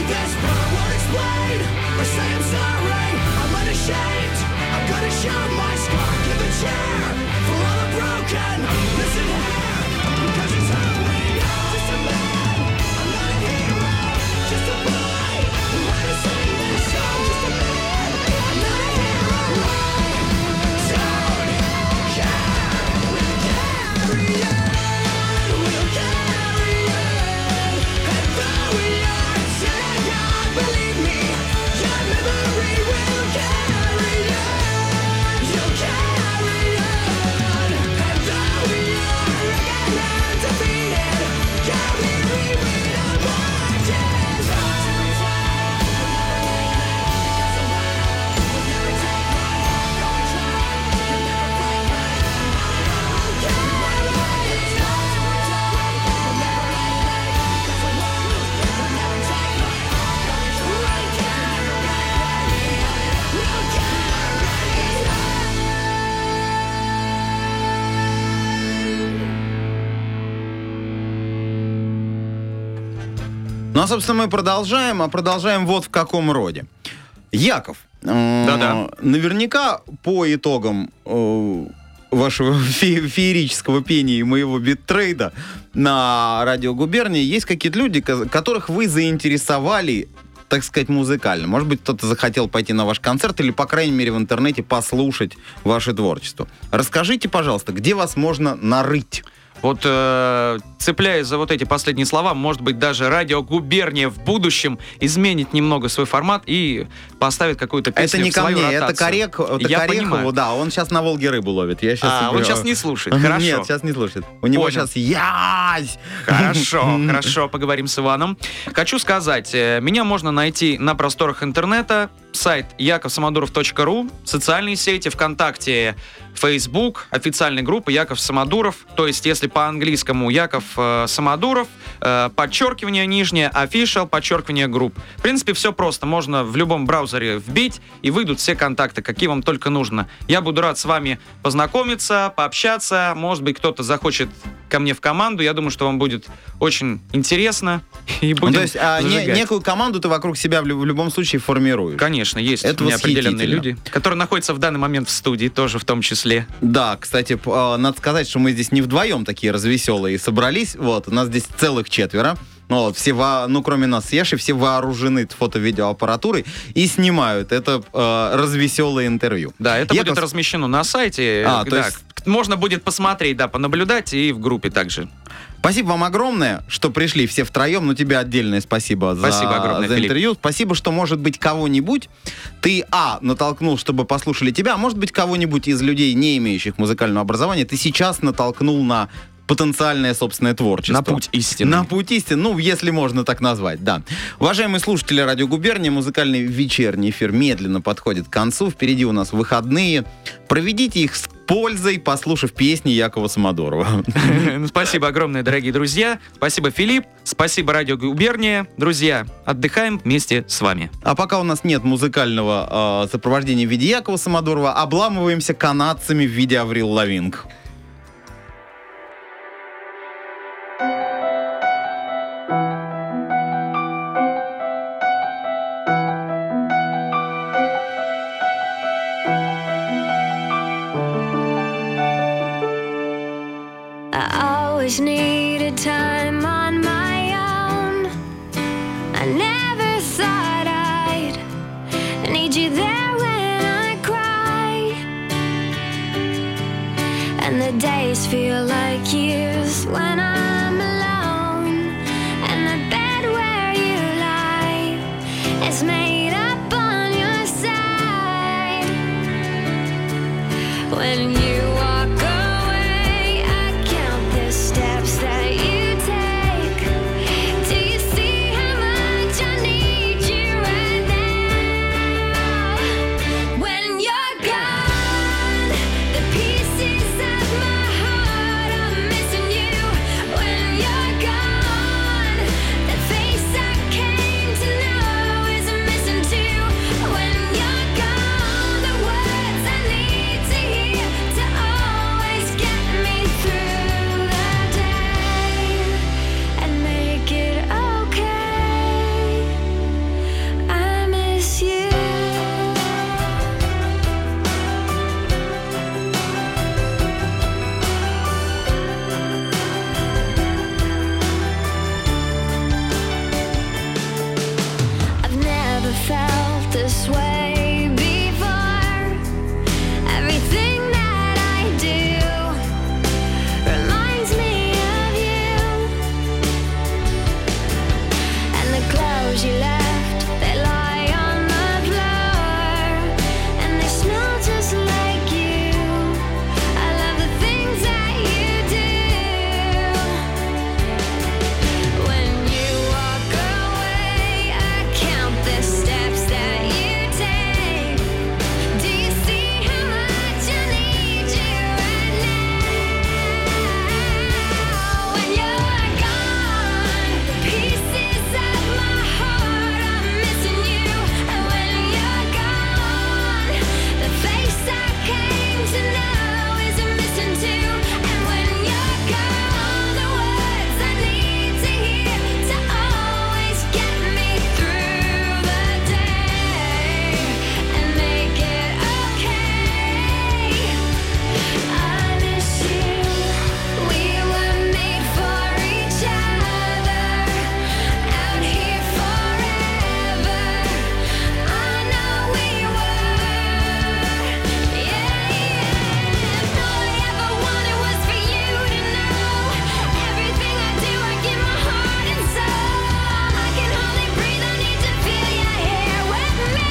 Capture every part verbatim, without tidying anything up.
this, but I won't explain or say I'm sorry. I'm unashamed. I'm gonna show my scar. Give a cheer for all the broken. Listen here, because it's who we are. Just a man, I'm not a hero. Just a boy who had to sing this song. Just a man, I'm not a hero. I don't care. We'll carry on. We'll carry on. And though we are sad, believe me, your memory will carry on. You'll carry on. And though we are again undefeated, carry me with our marches on. Ну, а, собственно, мы продолжаем, а продолжаем вот в каком роде. Яков, э, Да-да. наверняка по итогам э, вашего фе- феерического пения и моего биттрейда на радио Губерния есть какие-то люди, ко- которых вы заинтересовали, так сказать, музыкально. Может быть, кто-то захотел пойти на ваш концерт или, по крайней мере, в интернете послушать ваше творчество. Расскажите, пожалуйста, где вас можно нарыть? Вот э, цепляясь за вот эти последние слова, может быть, даже радио Губерния в будущем изменит немного свой формат и поставит какую-то песню Это не в ко свою мне, ротацию. это Корек, это Я Корехову, понимаю. да, он сейчас на Волге рыбу ловит. Я сейчас А, он сейчас не слушает, хорошо. Нет, сейчас не слушает. У него Понял. сейчас ясь! Хорошо, хорошо, поговорим с Иваном. Хочу сказать, э, меня можно найти на просторах интернета, сайт яков самодуров точка ру, социальные сети, ВКонтакте, Facebook, официальная группа Яков Самодуров, то есть если по-английскому Яков э, Самодуров, э, подчеркивание нижнее, official, подчеркивание групп. В принципе, все просто, можно в любом браузере вбить, и выйдут все контакты, какие вам только нужно. Я буду рад с вами познакомиться, пообщаться, может быть, кто-то захочет ко мне в команду, я думаю, что вам будет очень интересно, и будем Ну, то есть а, не- зажигать. некую команду ты вокруг себя в, лю- в любом случае формируешь. Конечно, есть Это у меня определенные восхитительно. люди, которые находятся в данный момент в студии, тоже в том числе. Да, кстати, п- а, надо сказать, что мы здесь не вдвоем такие развеселые собрались. Вот, у нас здесь целых четверо. Ну, вот, все во- ну, кроме нас с Яшей, все вооружены фото-видеоаппаратурой и снимают это э, развеселое интервью. Да, это Яков- будет размещено на сайте. А, э, то да, есть- можно будет посмотреть, да, понаблюдать и в группе также. Спасибо вам огромное, что пришли все втроем. Ну, тебе отдельное спасибо, Спасибо за, огромное, за Филипп. интервью. Спасибо, что, может быть, кого-нибудь ты, а, натолкнул, чтобы послушали тебя, а может быть, кого-нибудь из людей, не имеющих музыкального образования, ты сейчас натолкнул на потенциальное собственное творчество. На путь истины. На путь истины, ну, если можно так назвать, да. Уважаемые слушатели радио Губерния, музыкальный вечерний эфир медленно подходит к концу. Впереди у нас выходные. Проведите их с пользой, послушав песни Якова Самодурова. Ну, спасибо огромное, дорогие друзья. Спасибо, Филипп. Спасибо, радио Губерния. Друзья, отдыхаем вместе с вами. А пока у нас нет музыкального э, сопровождения в виде Якова Самодурова, обламываемся канадцами в виде Аврил Лавинг. I always needed time on my own. I never thought I'd need you there when I cry. And the this way before. Everything that I do reminds me of you. And the clothes you left, they lie on the floor, and they smell just like you. I love the things that you do. When you walk away, I count the steps that you take. Do you see how much I need you right now? When you're gone, the pieces of my heart, I'm missing you. And when you're gone, the face I came to know is missing too. And when you're gone, the words I need to hear to always get me through the day and make it okay. I miss you. We were made for each other, out here forever. I know we were. Yeah, yeah. All I ever wanted was for you to know. Everything I do, I give my heart and soul. I can hardly breathe, I need to feel you here with me.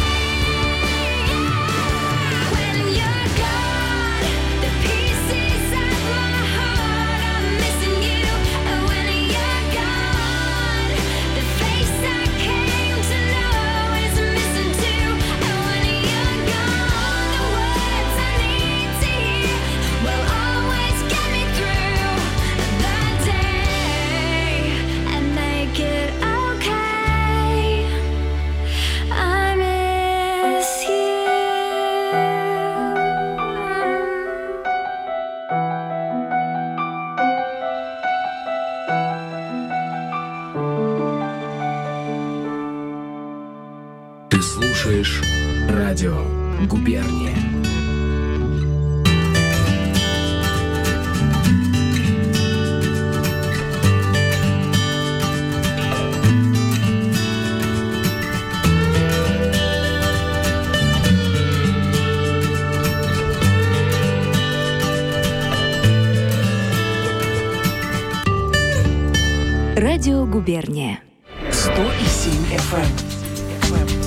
When you're gone, the pieces of my heart, I'm missing you. And when you're gone, the face I came to know is missing too. And when you're gone, the words I need to hear will always get me through the day and make it okay. I miss you. Ты слушаешь радио «Губерния». Радио «Губерния». сто семь эф эм.